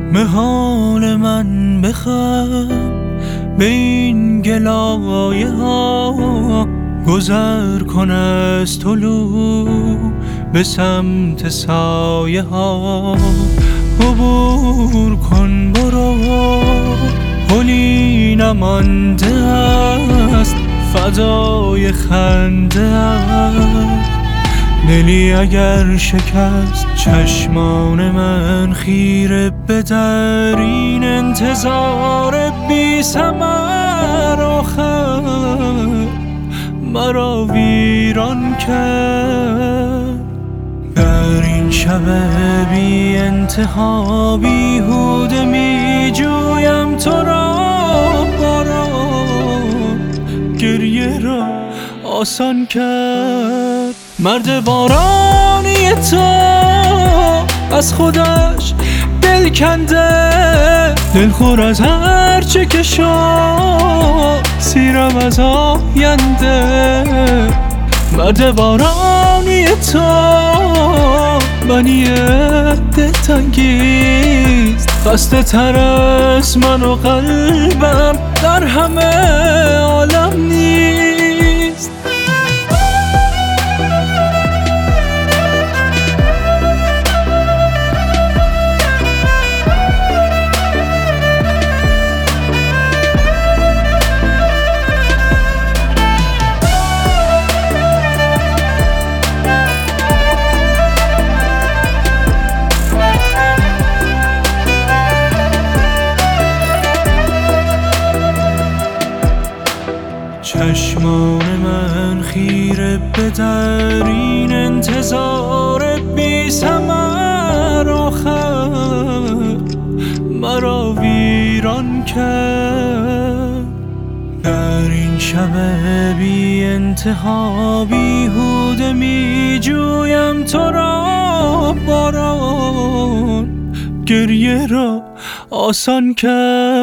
به حال من بخند، به این گلایه ها گذر کن از طلوع به سمت سایه ها. عبور کن برو، پلی نمانده است فضای خنده است. دلی اگر شکست چشمان من خیره به در این انتظار بی ثمر آخر مرا ویران کرد. در این شب بی انتها بیهوده می جویم تو را، باران گریه را آسان کرد. مرد بارانی تو از خودش دل کنده، دلخور از هر چه که شد، سیرم از آینده. مرد بارانی تو منی دلتنگیست، خسته تر از من و قلبم در همه عالم نیست. چشمان من خیره به در این انتظار بی ثمر آخر مرا ویران کرد. در این شب بی انتها بیهوده می جویم تو را، باران گریه را آسان کرد.